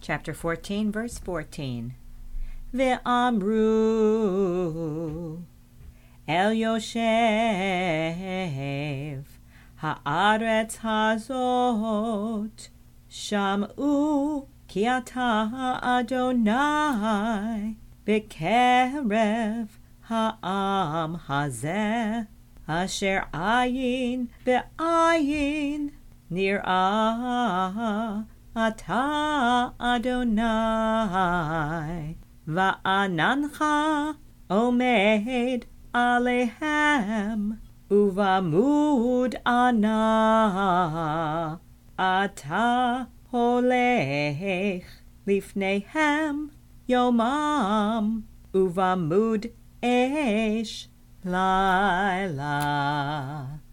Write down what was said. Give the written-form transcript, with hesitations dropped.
Chapter 14, verse 14. Ve'amru El Yoshev Haaretz Hazot Sham'u Ki Ata Adonai B'kerev Ha'am Hazeh Asher Ayin Be'ayin Nir'ah Ata Adonai Va'anancha Omed Alehem Uvamud Ana Ata Holech Lifnehem Yomam Uvamud Esh Laila.